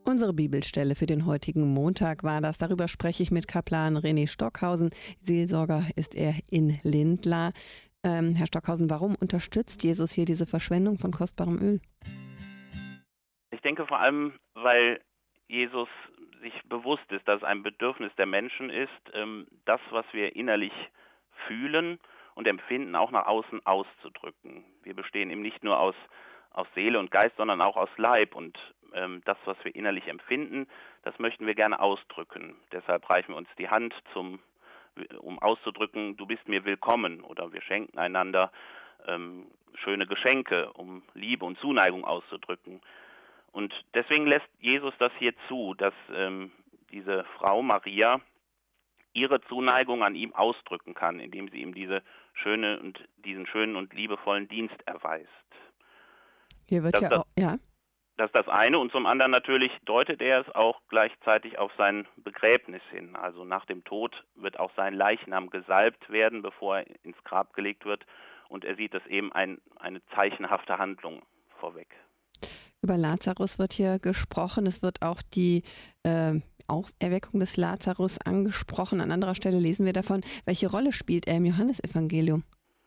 Unsere Bibelstelle für den heutigen Montag war das. Darüber spreche ich mit Kaplan René Stockhausen. Seelsorger ist er in Lindlar. Herr Stockhausen, warum unterstützt Jesus hier diese Verschwendung von kostbarem Öl? Ich denke vor allem, weil Jesus sich bewusst ist, dass es ein Bedürfnis der Menschen ist, das, was wir innerlich fühlen und empfinden, auch nach außen auszudrücken. Wir bestehen eben nicht nur aus Seele und Geist, sondern auch aus Leib. Und das, was wir innerlich empfinden, das möchten wir gerne ausdrücken. Deshalb reichen wir uns die Hand, um auszudrücken, du bist mir willkommen. Oder wir schenken einander schöne Geschenke, um Liebe und Zuneigung auszudrücken. Und deswegen lässt Jesus das hier zu, dass diese Frau Maria ihre Zuneigung an ihm ausdrücken kann, indem sie ihm diesen schönen und liebevollen Dienst erweist. Hier wird Das ist das eine, und zum anderen natürlich deutet er es auch gleichzeitig auf sein Begräbnis hin. Also nach dem Tod wird auch sein Leichnam gesalbt werden, bevor er ins Grab gelegt wird, und er sieht das eben eine zeichenhafte Handlung vorweg. Über Lazarus wird hier gesprochen. Es wird auch die Auferweckung des Lazarus angesprochen. An anderer Stelle lesen wir davon. Welche Rolle spielt er im Johannesevangelium?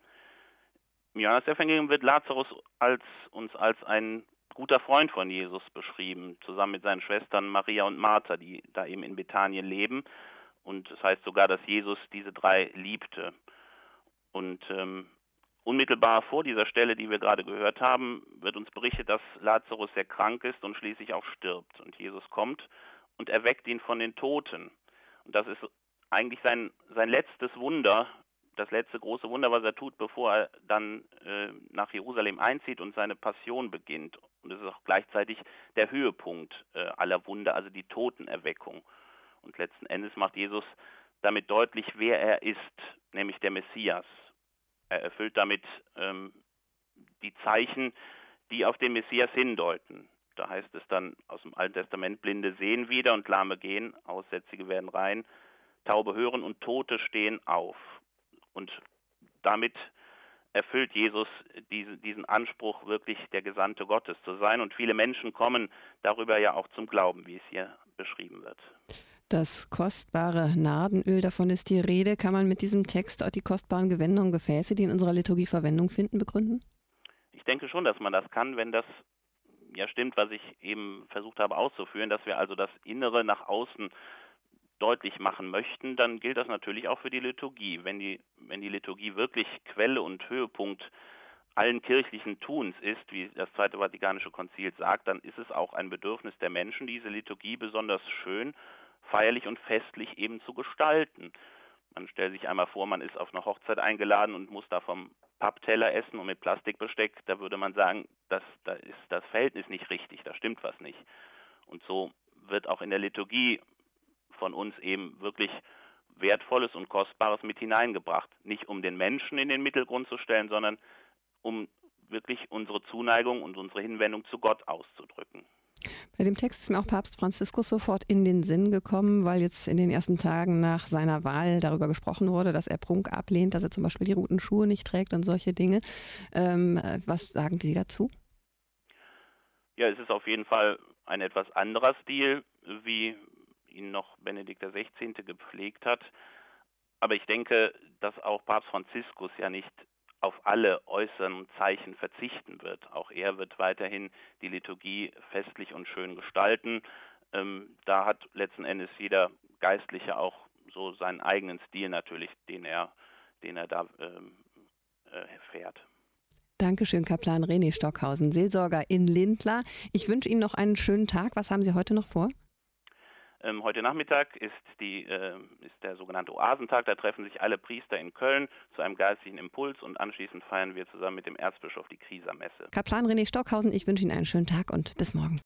Im Johannesevangelium wird Lazarus uns als ein guter Freund von Jesus beschrieben, zusammen mit seinen Schwestern Maria und Martha, die da eben in Bethanien leben. Und es heißt sogar, dass Jesus diese drei liebte. Und unmittelbar vor dieser Stelle, die wir gerade gehört haben, wird uns berichtet, dass Lazarus sehr krank ist und schließlich auch stirbt. Und Jesus kommt und erweckt ihn von den Toten. Und das ist eigentlich sein letztes Wunder, das letzte große Wunder, was er tut, bevor er dann nach Jerusalem einzieht und seine Passion beginnt. Und es ist auch gleichzeitig der Höhepunkt aller Wunder, also die Totenerweckung. Und letzten Endes macht Jesus damit deutlich, wer er ist, nämlich der Messias. Er erfüllt damit die Zeichen, die auf den Messias hindeuten. Da heißt es dann aus dem Alten Testament, Blinde sehen wieder und Lahme gehen, Aussätzige werden rein, Taube hören und Tote stehen auf. Und damit erfüllt Jesus diesen Anspruch, wirklich der Gesandte Gottes zu sein. Und viele Menschen kommen darüber ja auch zum Glauben, wie es hier beschrieben wird. Das kostbare Nardenöl, davon ist die Rede. Kann man mit diesem Text auch die kostbaren Gewänder und Gefäße, die in unserer Liturgie Verwendung finden, begründen? Ich denke schon, dass man das kann, wenn das ja stimmt, was ich eben versucht habe auszuführen, dass wir also das Innere nach außen deutlich machen möchten, dann gilt das natürlich auch für die Liturgie. Wenn die Liturgie wirklich Quelle und Höhepunkt allen kirchlichen Tuns ist, wie das Zweite Vatikanische Konzil sagt, dann ist es auch ein Bedürfnis der Menschen, diese Liturgie besonders schön, feierlich und festlich eben zu gestalten. Man stellt sich einmal vor, man ist auf eine Hochzeit eingeladen und muss da vom Pappteller essen und mit Plastikbesteck. Da würde man sagen, da ist das Verhältnis nicht richtig, da stimmt was nicht. Und so wird auch in der Liturgie von uns eben wirklich Wertvolles und Kostbares mit hineingebracht. Nicht um den Menschen in den Mittelgrund zu stellen, sondern um wirklich unsere Zuneigung und unsere Hinwendung zu Gott auszudrücken. Bei dem Text ist mir auch Papst Franziskus sofort in den Sinn gekommen, weil jetzt in den ersten Tagen nach seiner Wahl darüber gesprochen wurde, dass er Prunk ablehnt, dass er zum Beispiel die roten Schuhe nicht trägt und solche Dinge. Was sagen Sie dazu? Ja, es ist auf jeden Fall ein etwas anderer Stil, wie ihn noch Benedikt XVI. Gepflegt hat. Aber ich denke, dass auch Papst Franziskus ja nicht auf alle äußeren Zeichen verzichten wird. Auch er wird weiterhin die Liturgie festlich und schön gestalten. Da hat letzten Endes jeder Geistliche auch so seinen eigenen Stil natürlich, den er da fährt. Dankeschön, Kaplan René Stockhausen, Seelsorger in Lindlar. Ich wünsche Ihnen noch einen schönen Tag. Was haben Sie heute noch vor? Heute Nachmittag ist der sogenannte Oasentag. Da treffen sich alle Priester in Köln zu einem geistlichen Impuls und anschließend feiern wir zusammen mit dem Erzbischof die Krisermesse. Kaplan René Stockhausen, ich wünsche Ihnen einen schönen Tag und bis morgen.